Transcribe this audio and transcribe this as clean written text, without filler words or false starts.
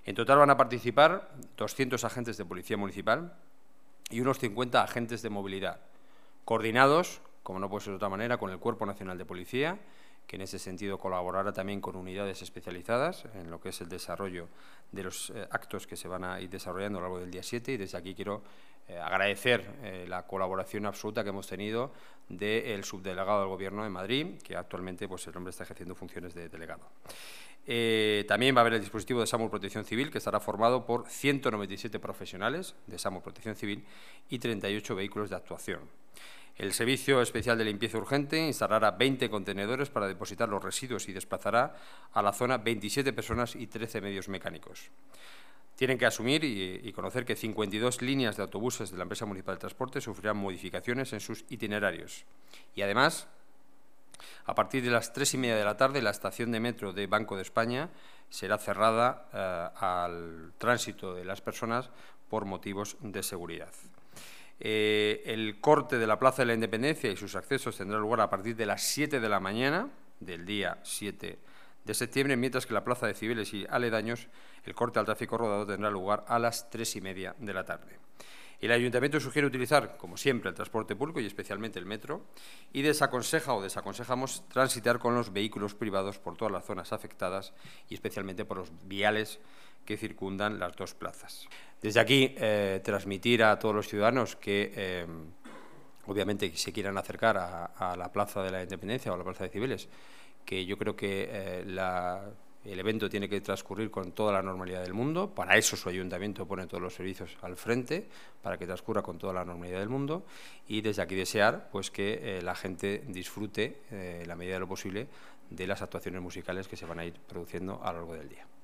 En total van a participar 200 agentes de policía municipal y unos 50 agentes de movilidad, coordinados, como no puede ser de otra manera, con el Cuerpo Nacional de Policía, que en ese sentido colaborará también con unidades especializadas en lo que es el desarrollo de los actos que se van a ir desarrollando a lo largo del día 7, y desde aquí quiero agradecer la colaboración absoluta que hemos tenido del subdelegado del Gobierno de Madrid, que actualmente pues, el hombre está ejerciendo funciones de delegado. También va a haber el dispositivo de SAMUR Protección Civil, que estará formado por 197 profesionales de SAMUR Protección Civil y 38 vehículos de actuación. El Servicio Especial de Limpieza Urgente instalará 20 contenedores para depositar los residuos y desplazará a la zona 27 personas y 13 medios mecánicos. Tienen que asumir y conocer que 52 líneas de autobuses de la empresa municipal de transporte sufrirán modificaciones en sus itinerarios. Y además, a partir de las 3:30 de la tarde, la estación de metro de Banco de España será cerrada al tránsito de las personas por motivos de seguridad. El corte de la Plaza de la Independencia y sus accesos tendrá lugar a partir de las 7 de la mañana del día 7 de septiembre, mientras que la Plaza de Cibeles y aledaños, el corte al tráfico rodado tendrá lugar a las 3:30 de la tarde. El Ayuntamiento sugiere utilizar, como siempre, el transporte público y especialmente el metro, y desaconsejamos transitar con los vehículos privados por todas las zonas afectadas y especialmente por los viales que circundan las dos plazas. Desde aquí, transmitir a todos los ciudadanos que, obviamente, se quieran acercar a la Plaza de la Independencia o a la Plaza de Cibeles, que yo creo que el evento tiene que transcurrir con toda la normalidad del mundo. Para eso su ayuntamiento pone todos los servicios al frente, para que transcurra con toda la normalidad del mundo. Y desde aquí desear pues, que la gente disfrute, en la medida de lo posible, de las actuaciones musicales que se van a ir produciendo a lo largo del día.